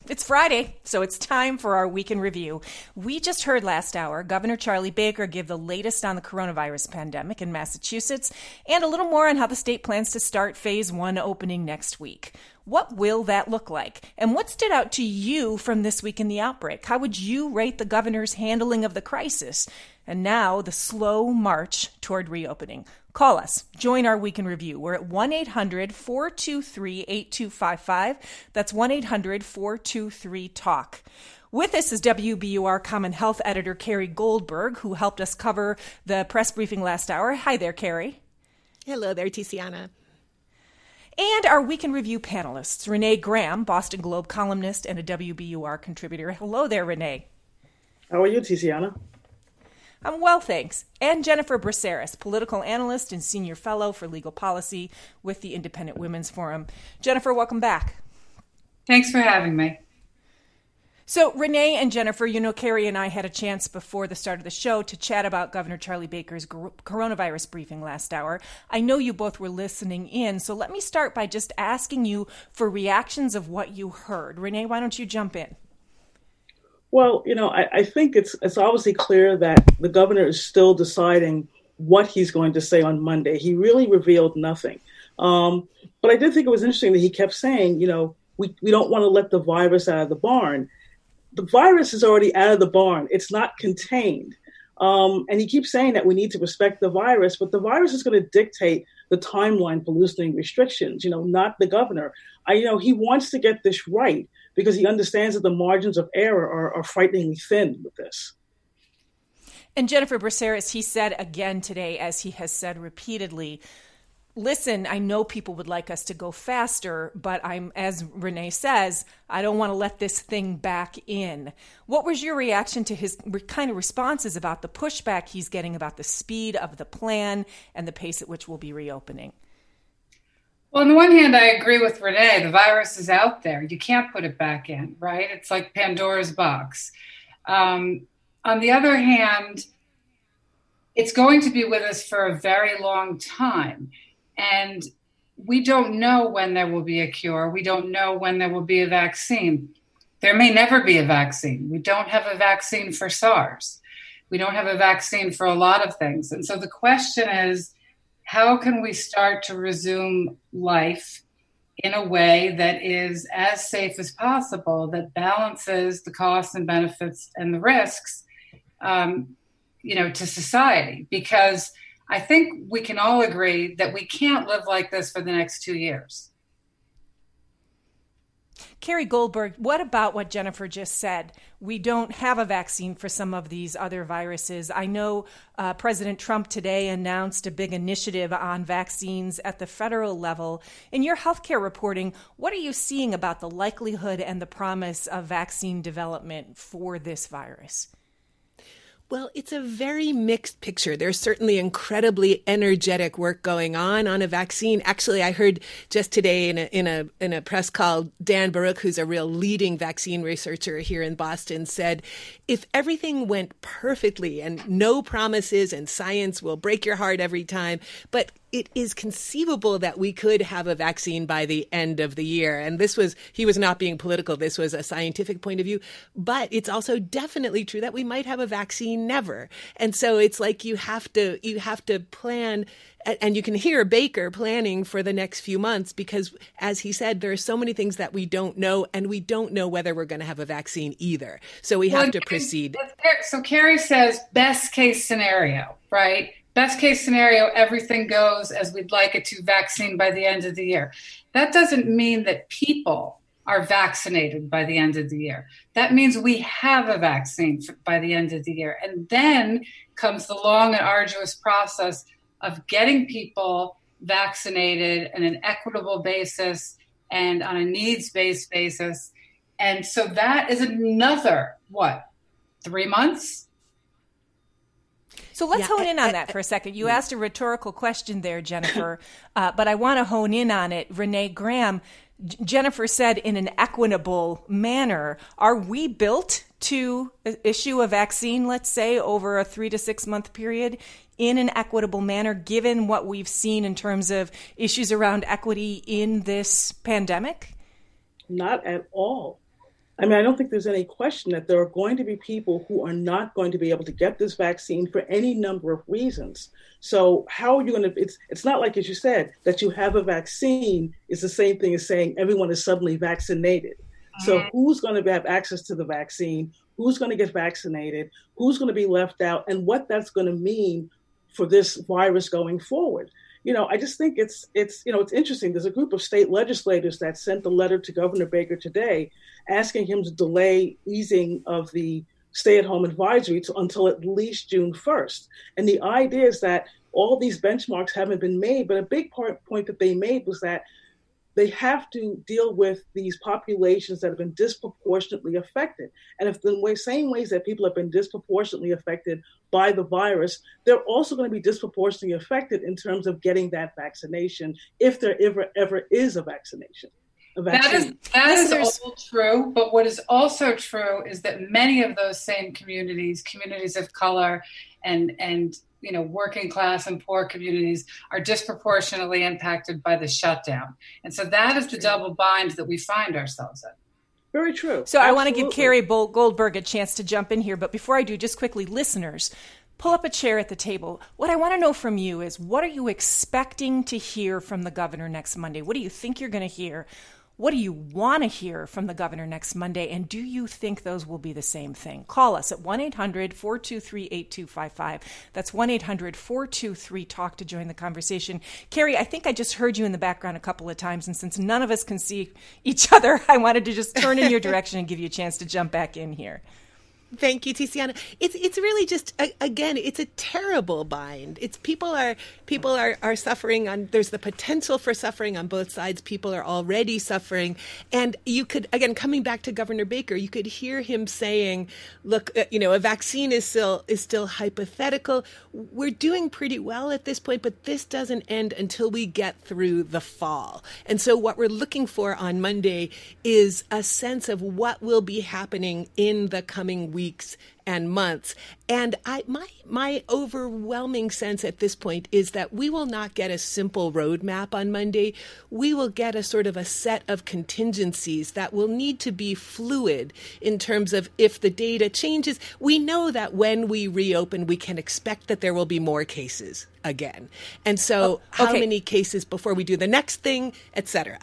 It's Friday, so it's time for our Week in Review. We just heard last hour Governor Charlie Baker give the latest on the coronavirus pandemic in Massachusetts and a little more on how the state plans to start Phase 1 opening next week. What will that look like? And what stood out to you from this week in the outbreak? How would you rate the governor's handling of the crisis? And now the slow march toward reopening. Call us. Join our Week in Review. We're at 1-800-423-8255. That's 1-800-423-TALK. With us is WBUR Common Health Editor Carrie Goldberg, who helped us cover the press briefing last hour. Hi there, Carrie. Hello there, Tiziana. And our Week in Review panelists, Renee Graham, Boston Globe columnist and a WBUR contributor. Hello there, Renee. How are you, Tiziana? I'm well, thanks. And Jennifer Braceras, political analyst and senior fellow for legal policy with the Independent Women's Forum. Jennifer, welcome back. Thanks for having me. So Renee and Jennifer, you know, Carrie and I had a chance before the start of the show to chat about Governor Charlie Baker's coronavirus briefing last hour. I know you both were listening in, so let me start by just asking you for reactions of what you heard. Renee, why don't you jump in? Well, you know, I think it's obviously clear that the governor is still deciding what he's going to say on Monday. He really revealed nothing. But I did think it was interesting that he kept saying, you know, we don't want to let the virus out of the barn. The virus is already out of the barn. It's not contained. And he keeps saying that we need to respect the virus, but the virus is going to dictate the timeline for loosening restrictions, you know, not the governor. He wants to get this right because he understands that the margins of error are frighteningly thin with this. And Jennifer Braceras, he said again today, as he has said repeatedly, listen, I know people would like us to go faster, but as Renee says, I don't want to let this thing back in. What was your reaction to his kind of responses about the pushback he's getting about the speed of the plan and the pace at which we'll be reopening? Well, on the one hand, I agree with Renee. The virus is out there. You can't put it back in, right? It's like Pandora's box. On the other hand, it's going to be with us for a very long time. And we don't know when there will be a cure. We don't know when there will be a vaccine. There may never be a vaccine. We don't have a vaccine for SARS. We don't have a vaccine for a lot of things. And so the question is, how can we start to resume life in a way that is as safe as possible, that balances the costs and benefits and the risks, to society? Because I think we can all agree that we can't live like this for the next 2 years. Carrie Goldberg, what about what Jennifer just said? We don't have a vaccine for some of these other viruses. I know President Trump today announced a big initiative on vaccines at the federal level. In your healthcare reporting, what are you seeing about the likelihood and the promise of vaccine development for this virus? Well, it's a very mixed picture. There's certainly incredibly energetic work going on a vaccine. Actually, I heard just today in a press call, Dan Baruch, who's a real leading vaccine researcher here in Boston, said if everything went perfectly and no promises and science will break your heart every time, but it is conceivable that we could have a vaccine by the end of the year. And he was not being political. This was a scientific point of view. But it's also definitely true that we might have a vaccine never. And so it's like you have to plan. And you can hear Baker planning for the next few months because, as he said, there are so many things that we don't know, and we don't know whether we're going to have a vaccine either. So we have to proceed. So Carrie says best case scenario, right? Best case scenario, everything goes as we'd like it to, vaccine by the end of the year. That doesn't mean that people are vaccinated by the end of the year. That means we have a vaccine by the end of the year. And then comes the long and arduous process of getting people vaccinated on an equitable basis and on a needs-based basis. And so that is another, 3 months? So let's hone in on that for a second. You asked a rhetorical question there, Jennifer, but I want to hone in on it. Renee Graham, Jennifer said in an equitable manner, are we built to issue a vaccine, let's say, over a 3 to 6 month period in an equitable manner, given what we've seen in terms of issues around equity in this pandemic? Not at all. I mean, I don't think there's any question that there are going to be people who are not going to be able to get this vaccine for any number of reasons. So how are you going to, it's not like, as you said, that you have a vaccine is the same thing as saying everyone is suddenly vaccinated. So who's going to have access to the vaccine? Who's going to get vaccinated? Who's going to be left out? And what that's going to mean for this virus going forward. I just think it's interesting. There's a group of state legislators that sent a letter to Governor Baker today asking him to delay easing of the stay-at-home advisory until at least June 1st. And the idea is that all these benchmarks haven't been made, but a big point that they made was that they have to deal with these populations that have been disproportionately affected. And if the same ways that people have been disproportionately affected by the virus, they're also going to be disproportionately affected in terms of getting that vaccination, if there ever is a vaccination. That is all true. But what is also true is that many of those same communities of color and working class and poor communities are disproportionately impacted by the shutdown. And so that is the double bind that we find ourselves in. Very true. So I want to give Carrie Goldberg a chance to jump in here. But before I do, just quickly, listeners, pull up a chair at the table. What I want to know from you is, what are you expecting to hear from the governor next Monday? What do you think you're going to hear? What do you want to hear from the governor next Monday? And do you think those will be the same thing? Call us at 1-800-423-8255. That's 1-800-423-TALK to join the conversation. Carrie, I think I just heard you in the background a couple of times. And since none of us can see each other, I wanted to just turn in your direction and give you a chance to jump back in here. Thank you, Tiziana. It's really just, again, it's a terrible bind. It's people are suffering on, there's the potential for suffering on both sides. People are already suffering. And you could, again, coming back to Governor Baker, you could hear him saying, look, a vaccine is still hypothetical. We're doing pretty well at this point, but this doesn't end until we get through the fall. And so what we're looking for on Monday is a sense of what will be happening in the coming weeks and months. And my overwhelming sense at this point is that we will not get a simple roadmap on Monday. We will get a sort of a set of contingencies that will need to be fluid in terms of if the data changes. We know that when we reopen, we can expect that there will be more cases again. And so how many cases before we do the next thing, et cetera.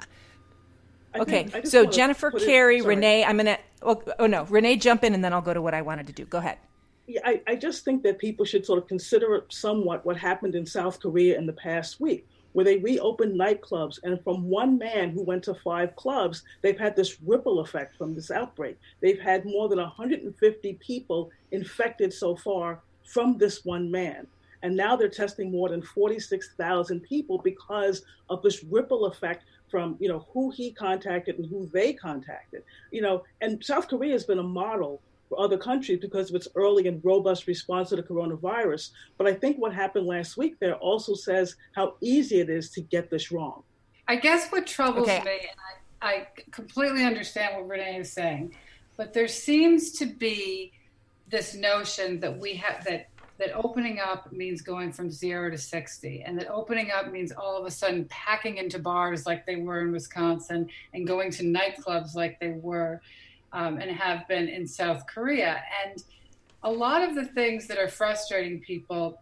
Okay, so Jennifer, Carrie, Renee, I'm going to, Renee, jump in and then I'll go to what I wanted to do. Go ahead. Yeah, I just think that people should sort of consider somewhat what happened in South Korea in the past week, where they reopened nightclubs. And from one man who went to 5 clubs, they've had this ripple effect from this outbreak. They've had more than 150 people infected so far from this one man. And now they're testing more than 46,000 people because of this ripple effect from, who he contacted and who they contacted. And South Korea has been a model for other countries because of its early and robust response to the coronavirus. But I think what happened last week there also says how easy it is to get this wrong. I guess what troubles me, and I completely understand what Renee is saying, but there seems to be this notion that we have that opening up means going from 0 to 60, and that opening up means all of a sudden packing into bars like they were in Wisconsin and going to nightclubs like they were and have been in South Korea. And a lot of the things that are frustrating people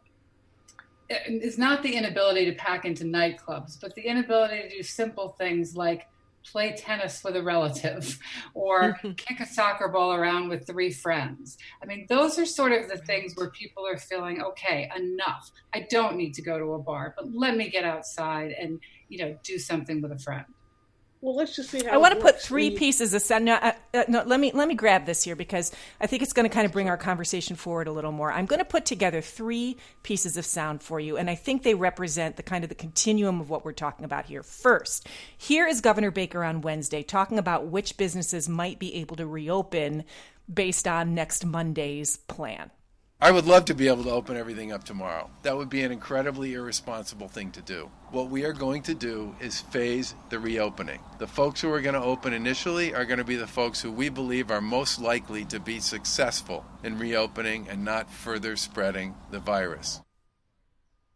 is not the inability to pack into nightclubs, but the inability to do simple things like play tennis with a relative or kick a soccer ball around with 3 friends. I mean, those are sort of the things where people are feeling, okay, enough. I don't need to go to a bar, but let me get outside and, do something with a friend. Well, let's just see how I want to put 3 pieces of sound. Let me grab this here because I think it's going to kind of bring our conversation forward a little more. I'm going to put together 3 pieces of sound for you, and I think they represent the continuum of what we're talking about here. First, here is Governor Baker on Wednesday talking about which businesses might be able to reopen based on next Monday's plan. I would love to be able to open everything up tomorrow. That would be an incredibly irresponsible thing to do. What we are going to do is phase the reopening. The folks who are going to open initially are going to be the folks who we believe are most likely to be successful in reopening and not further spreading the virus.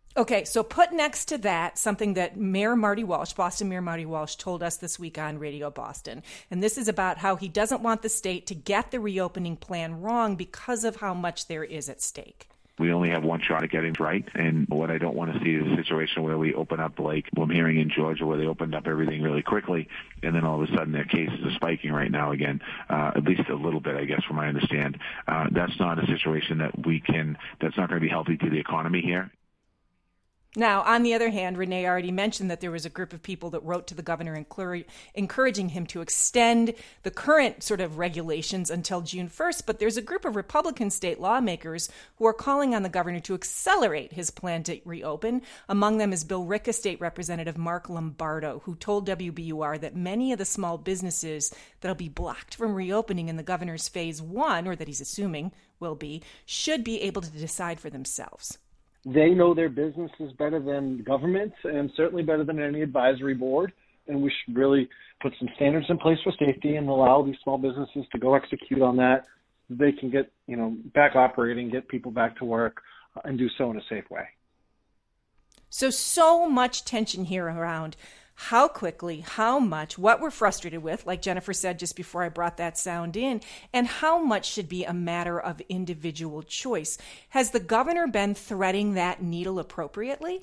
Okay, so put next to that something that Mayor Marty Walsh, Boston Mayor Marty Walsh, told us this week on Radio Boston. And this is about how he doesn't want the state to get the reopening plan wrong because of how much there is at stake. We only have one shot at getting it right, and what I don't want to see is a situation where we open up, like I'm hearing in Georgia, where they opened up everything really quickly, and then all of a sudden their cases are spiking right now again, at least a little bit, I guess, from what I understand. That's not a situation that's not going to be healthy to the economy here. Now, on the other hand, Renee already mentioned that there was a group of people that wrote to the governor encouraging him to extend the current sort of regulations until June 1st. But there's a group of Republican state lawmakers who are calling on the governor to accelerate his plan to reopen. Among them is Billerica State Representative Mark Lombardo, who told WBUR that many of the small businesses that'll be blocked from reopening in the governor's phase 1, or that he's assuming will be, should be able to decide for themselves. They know their business is better than government and certainly better than any advisory board. And we should really put some standards in place for safety and allow these small businesses to go execute on that. They can get, back operating, get people back to work, and do so in a safe way. So much tension here around how quickly, how much, what we're frustrated with, like Jennifer said just before I brought that sound in, and how much should be a matter of individual choice. Has the governor been threading that needle appropriately?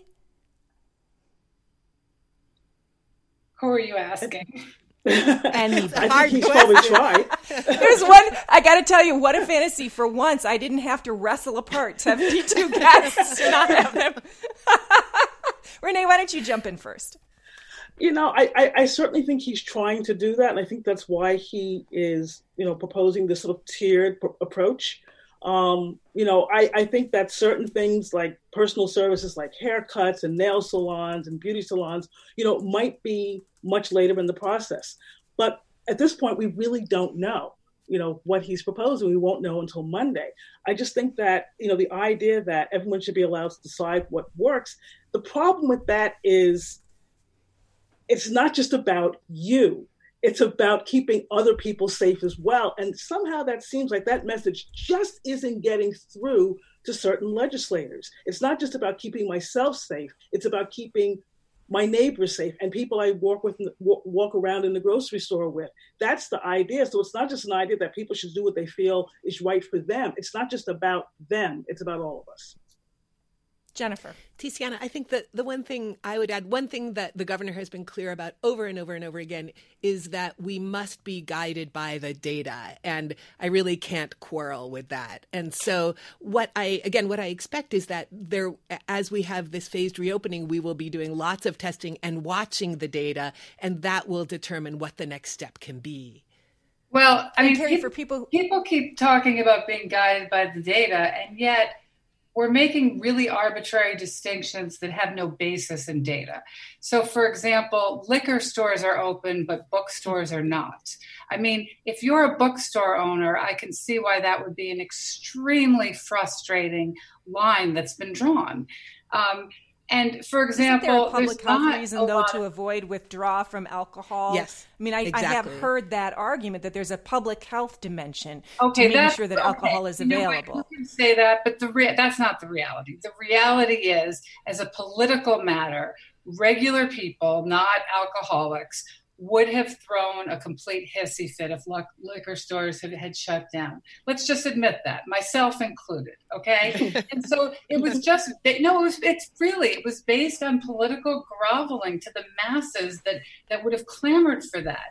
Who are you asking? And I think he's probably tried. There's one, I got to tell you, what a fantasy. For once, I didn't have to wrestle apart 72 guests to not have them. Renee, why don't you jump in first? I certainly think he's trying to do that. And I think that's why he is, proposing this sort of tiered approach. I think that certain things like personal services like haircuts and nail salons and beauty salons, might be much later in the process. But at this point, we really don't know, what he's proposing. We won't know until Monday. I just think that, the idea that everyone should be allowed to decide what works. The problem with that is it's not just about you. It's about keeping other people safe as well. And somehow that seems like that message just isn't getting through to certain legislators. It's not just about keeping myself safe. It's about keeping my neighbors safe and people I walk around in the grocery store with. That's the idea. So it's not just an idea that people should do what they feel is right for them. It's not just about them. It's about all of us. Jennifer. Tiziana, I think that the one thing I would add, one thing that the governor has been clear about over and over and over again is that we must be guided by the data. And I really can't quarrel with that. And so what I expect is that as we have this phased reopening, we will be doing lots of testing and watching the data, and that will determine what the next step can be. Well, Carrie, for people keep talking about being guided by the data, and yet we're making really arbitrary distinctions that have no basis in data. So, for example, liquor stores are open, but bookstores are not. If you're a bookstore owner, I can see why that would be an extremely frustrating line that's been drawn. And for example, isn't there a public health reason, though, to avoid withdrawal from alcohol? Yes. I have heard that argument that there's a public health dimension to making sure that alcohol is available. You can say that, but that's not the reality. The reality is, as a political matter, regular people, not alcoholics, would have thrown a complete hissy fit if liquor stores had shut down. Let's just admit that, myself included, okay? And so it was just, it was based on political groveling to the masses that would have clamored for that.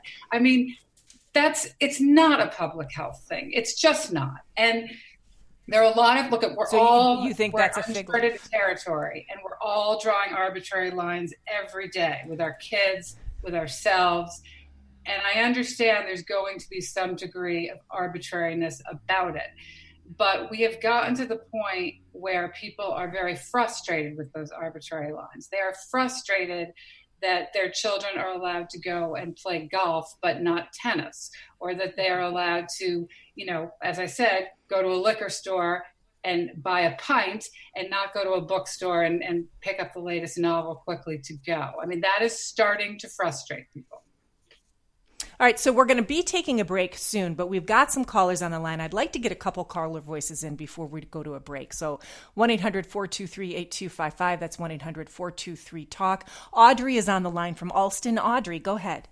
It's not a public health thing. It's just not. And there are a lot of, you think that's a fig leaf territory, and we're all drawing arbitrary lines every day with our kids, with ourselves. And I understand there's going to be some degree of arbitrariness about it. But we have gotten to the point where people are very frustrated with those arbitrary lines. They are frustrated that their children are allowed to go and play golf, but not tennis, or that they are allowed to, as I said, go to a liquor store and buy a pint and not go to a bookstore and pick up the latest novel quickly to go. That is starting to frustrate people. All right, so we're going to be taking a break soon, but we've got some callers on the line. I'd like to get a couple caller voices in before we go to a break. So 1-800-423-8255. That's 1-800-423-TALK. Audrey is on the line from Alston. Audrey, go ahead.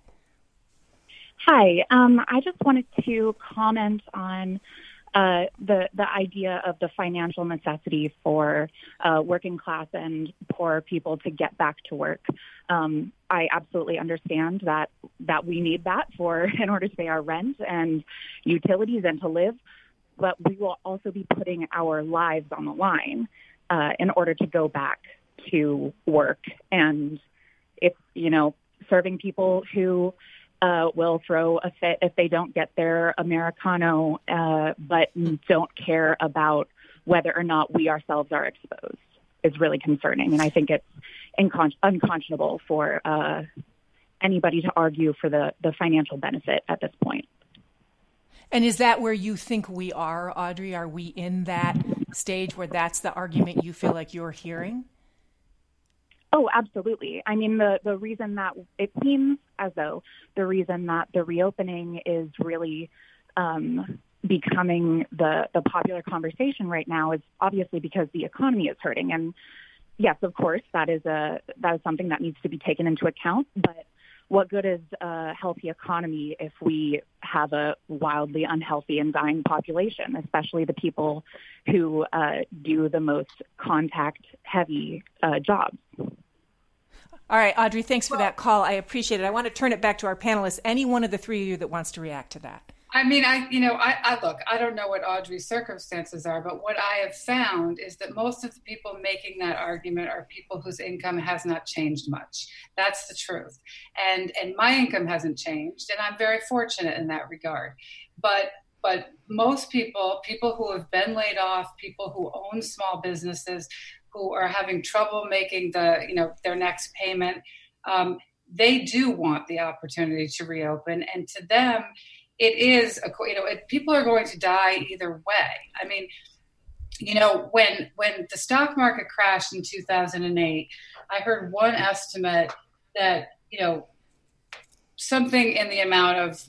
Hi. I just wanted to comment on the idea of the financial necessity for working class and poor people to get back to work. I absolutely understand that we need that in order to pay our rent and utilities and to live, but we will also be putting our lives on the line in order to go back to work. And if, serving people who will throw a fit if they don't get their Americano, but don't care about whether or not we ourselves are exposed is really concerning. And I think it's unconscionable for anybody to argue for the financial benefit at this point. And is that where you think we are, Audrey? Are we in that stage where that's the argument you feel like you're hearing? Oh, absolutely. I mean, the reason that it seems as though the reason that the reopening is really becoming the popular conversation right now is obviously because the economy is hurting. And yes, of course, that is something that needs to be taken into account. But what good is a healthy economy if we have a wildly unhealthy and dying population, especially the people who do the most contact-heavy jobs? All right, Audrey, thanks for that call. I appreciate it. I want to turn it back to our panelists. Any one of the three of you that wants to react to that? I mean, I look, I don't know what Audrey's circumstances are, but what I have found is that most of the people making that argument are people whose income has not changed much. That's the truth. And my income hasn't changed, and I'm very fortunate in that regard. But most people who have been laid off, people who own small businesses, who are having trouble making their next payment, they do want the opportunity to reopen. And to them, it is, people are going to die either way. I mean, when the stock market crashed in 2008, I heard one estimate that, something in the amount of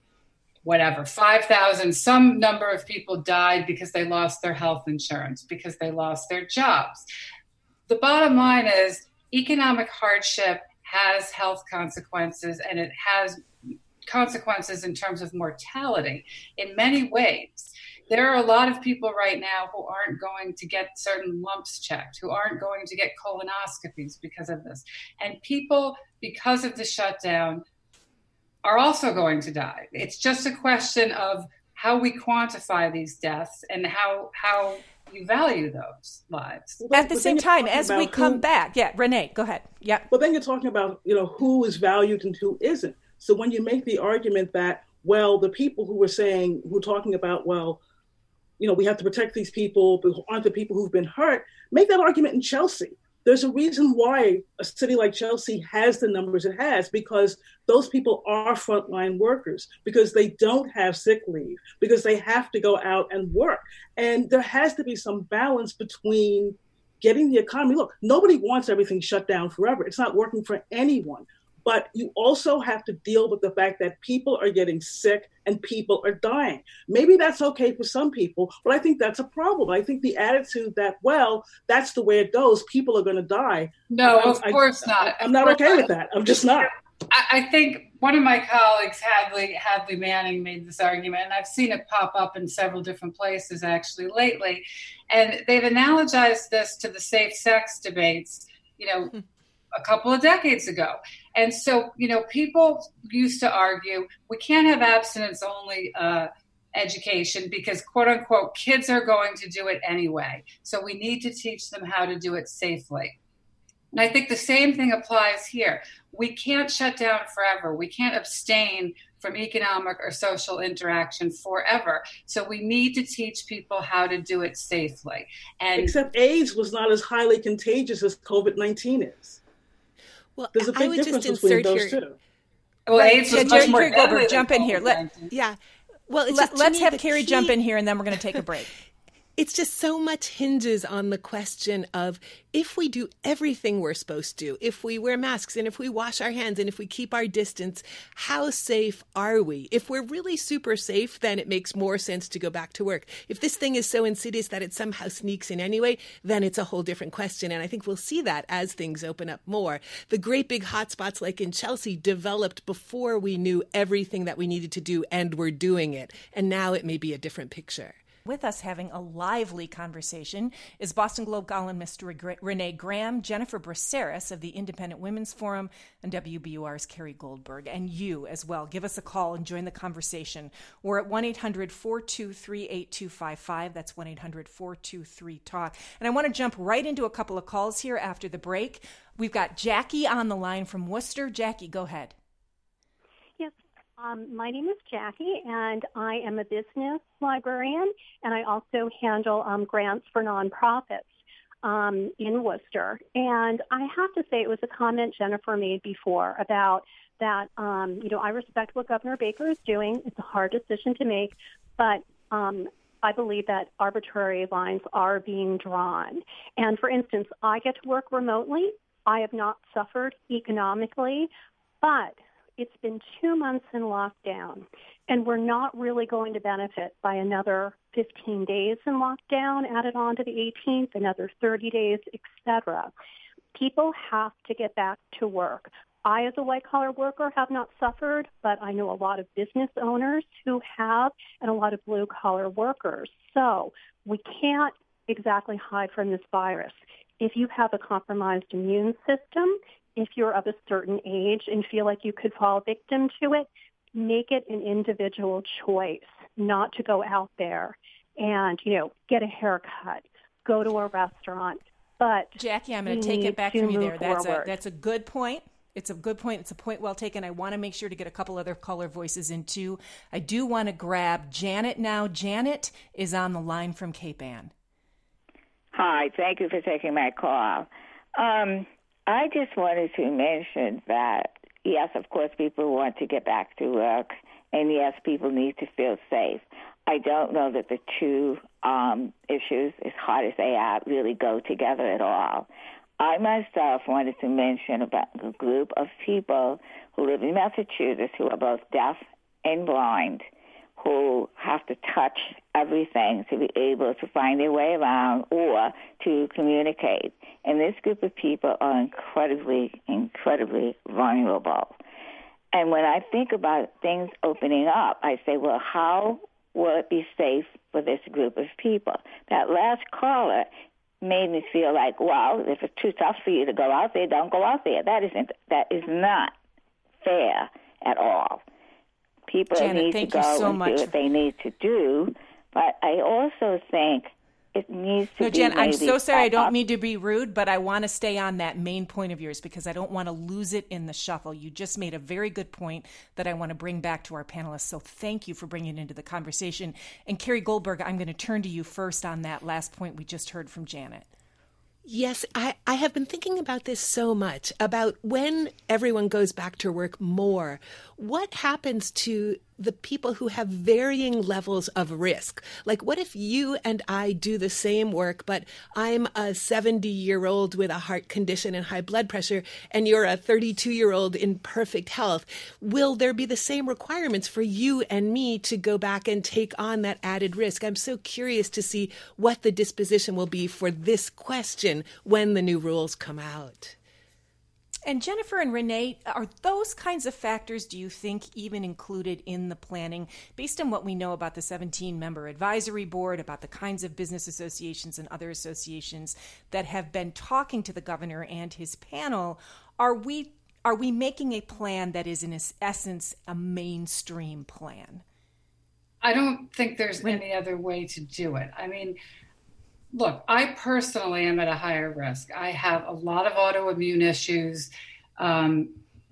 5,000, some number of people died because they lost their health insurance, because they lost their jobs. The bottom line is economic hardship has health consequences, and it has consequences in terms of mortality in many ways. There are a lot of people right now who aren't going to get certain lumps checked, who aren't going to get colonoscopies because of this. And people, because of the shutdown, are also going to die. It's just a question of how we quantify these deaths and how you value those lives. At the same time, as we come back, Renee, go ahead. Yeah. Well, then you're talking about, who is valued and who isn't. So when you make the argument that, the people who are talking about, we have to protect these people, but aren't the people who've been hurt, make that argument in Chelsea. There's a reason why a city like Chelsea has the numbers it has, because those people are frontline workers, because they don't have sick leave, because they have to go out and work. And there has to be some balance between getting the economy. Look, nobody wants everything shut down forever. It's not working for anyone. But you also have to deal with the fact that people are getting sick and people are dying. Maybe that's okay for some people, but I think that's a problem. I think the attitude that, that's the way it goes, people are going to die. No, of course not. I'm not okay with that. I'm just not. I think one of my colleagues, Hadley Manning, made this argument, and I've seen it pop up in several different places actually lately. And they've analogized this to the safe sex debates, a couple of decades ago. And so, people used to argue we can't have abstinence-only education because, quote unquote, kids are going to do it anyway. So we need to teach them how to do it safely. And I think the same thing applies here. We can't shut down forever. We can't abstain from economic or social interaction forever. So we need to teach people how to do it safely. And except AIDS was not as highly contagious as COVID-19 is. Well, there's a big I would difference just between insert those here. two. Well, AIDS was much more deadly. Jump in here. Yeah. Well, let's have Carrie jump in here, and then we're going to take a break. It's just so much hinges on the question of if we do everything we're supposed to, if we wear masks and if we wash our hands and if we keep our distance, how safe are we? If we're really super safe, then it makes more sense to go back to work. If this thing is so insidious that it somehow sneaks in anyway, then it's a whole different question. And I think we'll see that as things open up more. The great big hotspots like in Chelsea developed before we knew everything that we needed to do and were doing it. And now it may be a different picture. With us having a lively conversation is Boston Globe columnist Renee Graham, Jennifer Braceras of the Independent Women's Forum, and WBUR's Carrie Goldberg. And you as well. Give us a call and join the conversation. We're at 1-800-423-8255. That's 1-800-423-TALK. And I want to jump right into a couple of calls here after the break. We've got Jackie on the line from Worcester. Jackie, go ahead. My name is Jackie, and I am a business librarian, and I also handle grants for nonprofits in Worcester. And I have to say it was a comment Jennifer made before about that, I respect what Governor Baker is doing. It's a hard decision to make, but I believe that arbitrary lines are being drawn. And for instance, I get to work remotely. I have not suffered economically, but it's been 2 months in lockdown, and we're not really going to benefit by another 15 days in lockdown added on to the 18th, another 30 days, etc. People have to get back to work. I, as a white-collar worker, have not suffered, but I know a lot of business owners who have and a lot of blue-collar workers. So we can't exactly hide from this virus. If you have a compromised immune system, if you're of a certain age and feel like you could fall victim to it, make it an individual choice not to go out there and, get a haircut, go to a restaurant. But Jackie, I'm going to take it back from you there. That's a good point. It's a good point. It's a point well taken. I want to make sure to get a couple other caller voices in too. I do want to grab Janet now. Janet is on the line from Cape Ann. Hi, thank you for taking my call. I just wanted to mention that, yes, of course, people want to get back to work, and yes, people need to feel safe. I don't know that the two issues, as hard as they are, really go together at all. I myself wanted to mention about a group of people who live in Massachusetts who are both deaf and blind, who have to touch everything to be able to find their way around or to communicate. And this group of people are incredibly, incredibly vulnerable. And when I think about things opening up, I say, well, how will it be safe for this group of people? That last caller made me feel like, well, if it's too tough for you to go out there, don't go out there. That is not fair at all. People Janet, need to go and do what they need to do, but I also think it needs to be. Jen, I'm so sorry. I don't mean to be rude, but I want to stay on that main point of yours because I don't want to lose it in the shuffle. You just made a very good point that I want to bring back to our panelists. So thank you for bringing it into the conversation. And Carrie Goldberg, I'm going to turn to you first on that last point we just heard from Janet. Yes, I have been thinking about this so much, about when everyone goes back to work more, what happens to the people who have varying levels of risk? Like, what if you and I do the same work, but I'm a 70-year-old with a heart condition and high blood pressure, and you're a 32-year-old in perfect health? Will there be the same requirements for you and me to go back and take on that added risk? I'm so curious to see what the disposition will be for this question when the new rules come out. And Jennifer and Renee, are those kinds of factors, do you think, even included in the planning, based on what we know about the 17-member advisory board, about the kinds of business associations and other associations that have been talking to the governor and his panel? Are we making a plan that is, in essence, a mainstream plan? I don't think there's any other way to do it. I mean, look, I personally am at a higher risk. I have a lot of autoimmune issues. And,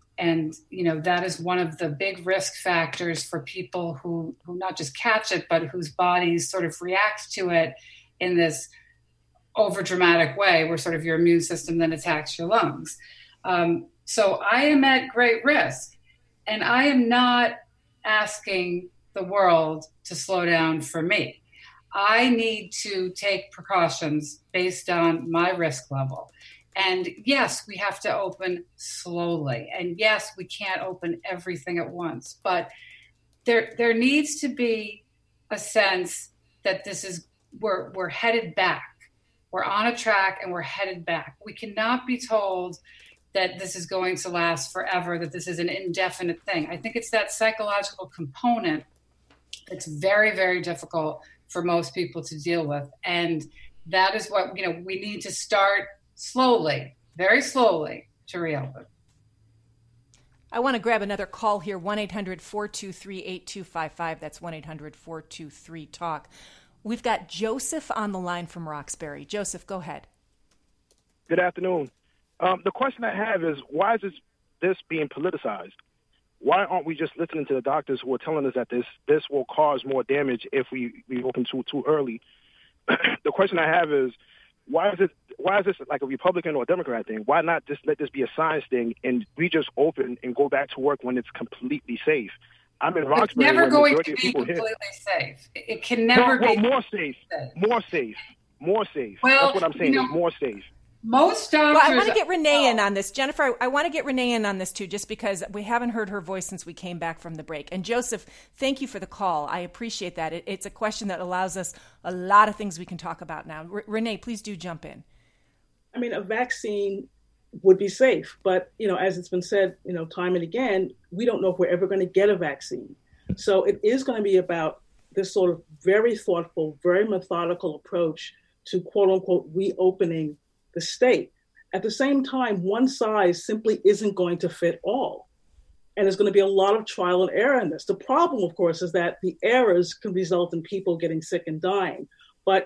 that is one of the big risk factors for people who not just catch it, but whose bodies sort of react to it in this overdramatic way where sort of your immune system then attacks your lungs. So I am at great risk. And I am not asking the world to slow down for me. I need to take precautions based on my risk level. And yes, we have to open slowly. And yes, we can't open everything at once. But there needs to be a sense that we're headed back. We're on a track and we're headed back. We cannot be told that this is going to last forever, that this is an indefinite thing. I think it's that psychological component that's very, very difficult for most people to deal with. And that is what, we need to start slowly, very slowly, to reopen. I want to grab another call here, 1-800-423-8255. That's 1-800-423-TALK. We've got Joseph on the line from Roxbury. Joseph, go ahead. Good afternoon. The question I have is, why is this being politicized? Why aren't we just listening to the doctors who are telling us that this will cause more damage if we open too early? The question I have is, why is this like a Republican or a Democrat thing? Why not just let this be a science thing and we just open and go back to work when it's completely safe? I'm in Roxbury. It's never going to be completely safe. It can never be more safe. More safe. Well, that's what I'm saying. More safe. Most doctors. Well, I want to get Renee in on this. Jennifer, I want to get Renee in on this too, just because we haven't heard her voice since we came back from the break. And Joseph, thank you for the call. I appreciate that. It's a question that allows us a lot of things we can talk about now. Renee, please do jump in. I mean, a vaccine would be safe, but, as it's been said, time and again, we don't know if we're ever going to get a vaccine. So it is going to be about this sort of very thoughtful, very methodical approach to quote unquote reopening the state. At the same time, one size simply isn't going to fit all. And there's going to be a lot of trial and error in this. The problem, of course, is that the errors can result in people getting sick and dying. But,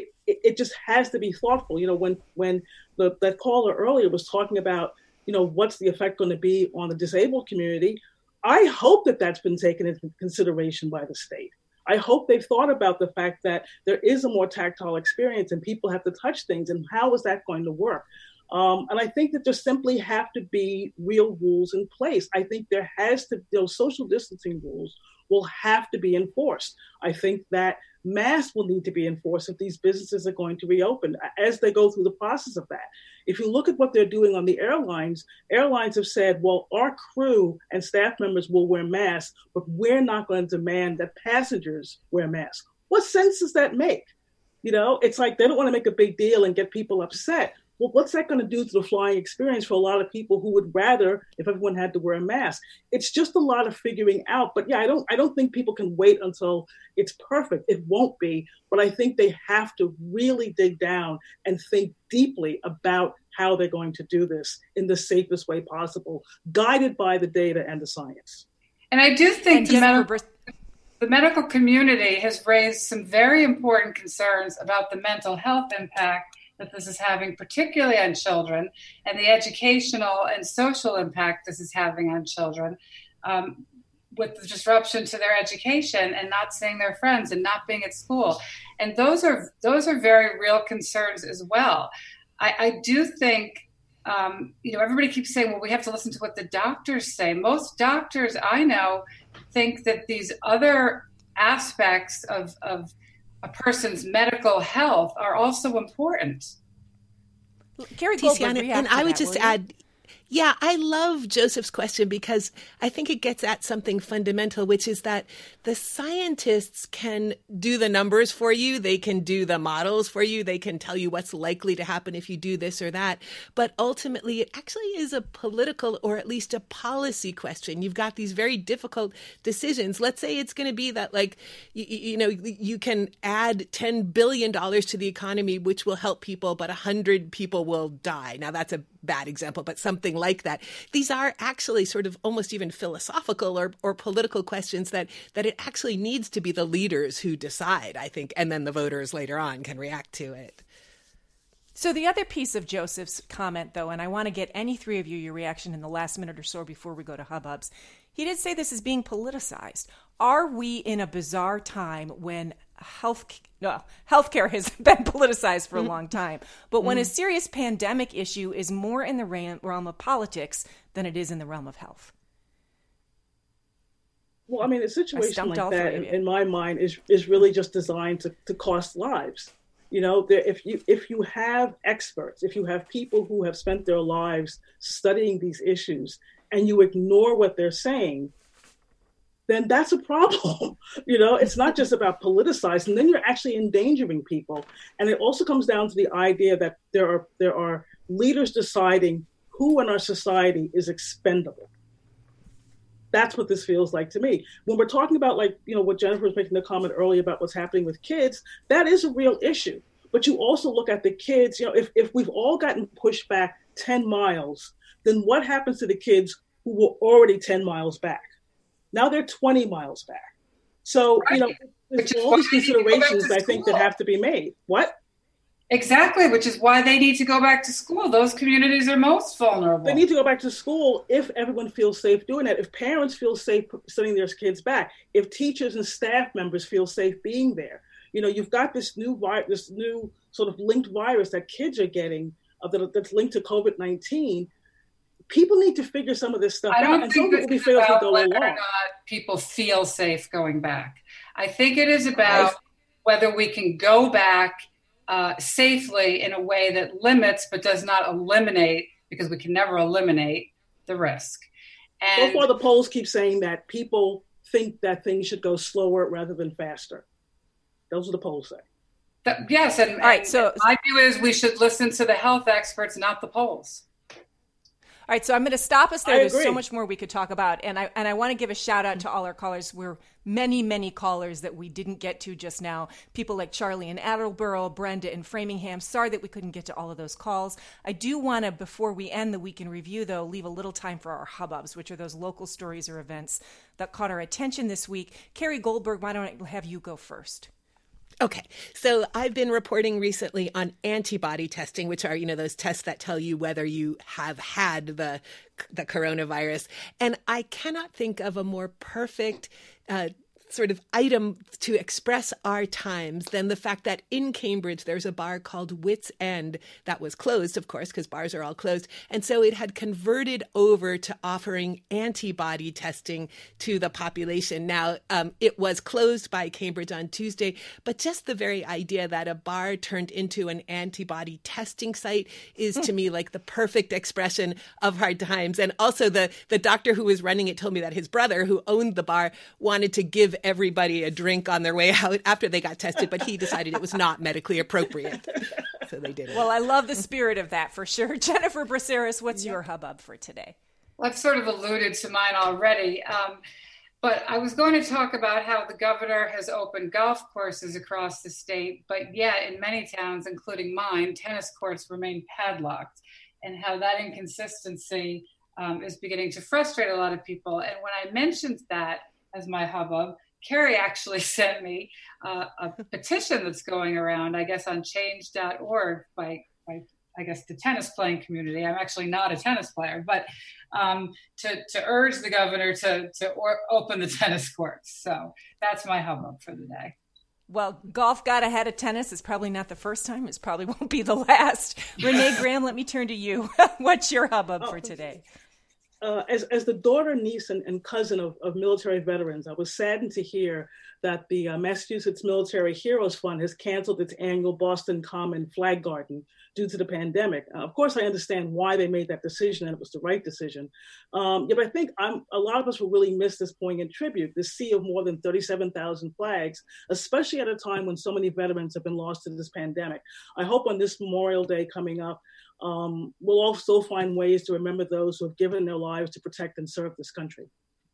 it just has to be thoughtful. When that caller earlier was talking about, what's the effect going to be on the disabled community, I hope that that's been taken into consideration by the state. I hope they've thought about the fact that there is a more tactile experience and people have to touch things, and how is that going to work? And I think that there simply have to be real rules in place. I think there has to, those social distancing rules will have to be enforced. I think that masks will need to be enforced if these businesses are going to reopen as they go through the process of that. If you look at what they're doing on the airlines have said, well, our crew and staff members will wear masks, but we're not going to demand that passengers wear masks. What sense does that make? It's like they don't want to make a big deal and get people upset. Well, what's that going to do to the flying experience for a lot of people who would rather if everyone had to wear a mask? It's just a lot of figuring out. But yeah, I don't think people can wait until it's perfect. It won't be. But I think they have to really dig down and think deeply about how they're going to do this in the safest way possible, guided by the data and the science. And I do think the medical community has raised some very important concerns about the mental health impact that this is having, particularly on children, and the educational and social impact this is having on children, with the disruption to their education and not seeing their friends and not being at school. And those are very real concerns as well. I do think, everybody keeps saying, well, we have to listen to what the doctors say. Most doctors I know think that these other aspects of a person's medical health are also important. Carrie Goldberg, and I would just add, yeah, I love Joseph's question because I think it gets at something fundamental, which is that the scientists can do the numbers for you. They can do the models for you. They can tell you what's likely to happen if you do this or that. But ultimately, it actually is a political or at least a policy question. You've got these very difficult decisions. Let's say it's going to be that, like, you can add $10 billion to the economy, which will help people, but 100 people will die. Now, that's a bad example, but something like that. These are actually sort of almost even philosophical or political questions that it actually needs to be the leaders who decide, I think, and then the voters later on can react to it. So the other piece of Joseph's comment, though, and I want to get any three of you your reaction in the last minute or so before we go to Hubhubs, he did say this is being politicized. Are we in a bizarre time when healthcare has been politicized for a long time, but when a serious pandemic issue is more in the realm of politics than it is in the realm of health? Well, I mean, a situation like that, in my mind, is really just designed to cost lives. You know, if you have experts, if you have people who have spent their lives studying these issues, and you ignore what they're saying, then that's a problem. You know, it's not just about politicizing. Then you're actually endangering people. And it also comes down to the idea that there are leaders deciding who in our society is expendable. That's what this feels like to me. When we're talking about, like, you know, what Jennifer was making the comment earlier about what's happening with kids, that is a real issue. But you also look at the kids, you know, if we've all gotten pushed back 10 miles, then what happens to the kids who were already 10 miles back? Now they're 20 miles back. So, you know, there's all these considerations I think that have to be made. What? Exactly, which is why they need to go back to school. Those communities are most vulnerable. They need to go back to school if everyone feels safe doing that, if parents feel safe sending their kids back, if teachers and staff members feel safe being there. You know, you've got this new sort of linked virus that kids are getting that's linked to COVID-19. People need to figure some of this stuff out. And some will be failed as we go along. Whether or not people feel safe going back. I think it is about whether we can go back safely in a way that limits but does not eliminate, because we can never eliminate the risk. And so far, the polls keep saying that people think that things should go slower rather than faster. Those are the polls say. Yes, and, all right, so my view is we should listen to the health experts, not the polls. All right, so I'm going to stop us there. There's so much more we could talk about. And I want to give a shout out to all our callers. We're many callers that we didn't get to just now. People like Charlie in Attleboro, Brenda in Framingham. Sorry that we couldn't get to all of those calls. I do want to, before we end the Week in Review, though, leave a little time for our hubbubs, which are those local stories or events that caught our attention this week. Carrie Goldberg, why don't I have you go first? Okay, so I've been reporting recently on antibody testing, which are, you know, those tests that tell you whether you have had the coronavirus. And I cannot think of a more perfect sort of item to express our times than the fact that in Cambridge, there's a bar called Wits End that was closed, of course, because bars are all closed. And so it had converted over to offering antibody testing to the population. Now, it was closed by Cambridge on Tuesday, but just the very idea that a bar turned into an antibody testing site is to me like the perfect expression of our times. And also the doctor who was running it told me that his brother, who owned the bar, wanted to give everybody a drink on their way out after they got tested, but he decided it was not medically appropriate. So they did it. Well, I love the spirit of that for sure. Jennifer Braceras, what's your hubbub for today? Well, I've sort of alluded to mine already, but I was going to talk about how the governor has opened golf courses across the state, but yet in many towns, including mine, tennis courts remain padlocked, and how that inconsistency is beginning to frustrate a lot of people. And when I mentioned that as my hubbub, Carrie actually sent me a petition that's going around, I guess, on change.org by I guess, the tennis playing community. I'm actually not a tennis player, but to urge the governor to open the tennis courts. So that's my hubbub for the day. Well, golf got ahead of tennis. It's probably not the first time. It probably won't be the last. Renee Graham, let me turn to you. What's your hubbub for today? As the daughter, niece, and cousin of military veterans, I was saddened to hear that the Massachusetts Military Heroes Fund has canceled its annual Boston Common Flag Garden due to the pandemic. Of course, I understand why they made that decision, and it was the right decision. But I think a lot of us will really miss this poignant tribute, this sea of more than 37,000 flags, especially at a time when so many veterans have been lost to this pandemic. I hope on this Memorial Day coming up, we'll all still find ways to remember those who have given their lives to protect and serve this country.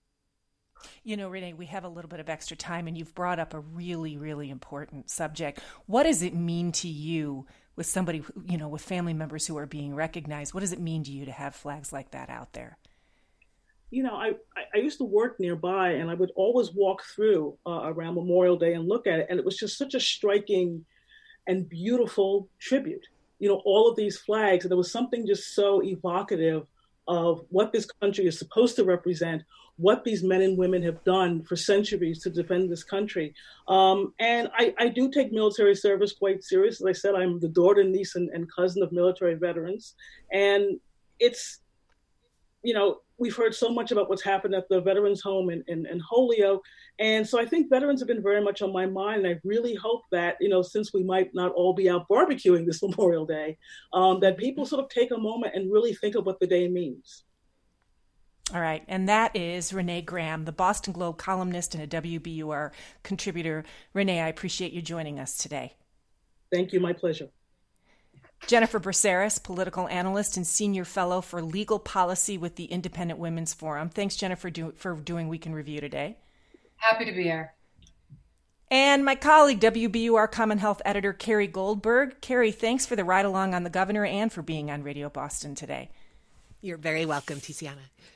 You know, Renee, we have a little bit of extra time, and you've brought up a really, really important subject. What does it mean to you with somebody, you know, with family members who are being recognized? What does it mean to you to have flags like that out there? You know, I used to work nearby, and I would always walk through around Memorial Day and look at it. And it was just such a striking and beautiful tribute. You know, all of these flags, and there was something just so evocative of what this country is supposed to represent, what these men and women have done for centuries to defend this country. And I do take military service quite serious. As I said, I'm the daughter, niece, and cousin of military veterans. And it's, you know, we've heard so much about what's happened at the Veterans Home in Holyoke. And so I think veterans have been very much on my mind. And I really hope that, since we might not all be out barbecuing this Memorial Day, that people sort of take a moment and really think of what the day means. All right. And that is Renee Graham, the Boston Globe columnist and a WBUR contributor. Renee, I appreciate you joining us today. Thank you. My pleasure. Jennifer Braceras, political analyst and senior fellow for legal policy with the Independent Women's Forum. Thanks, Jennifer, for doing Week in Review today. Happy to be here. And my colleague, WBUR Common Health editor, Carrie Goldberg. Carrie, thanks for the ride along on the governor and for being on Radio Boston today. You're very welcome, Tiziana.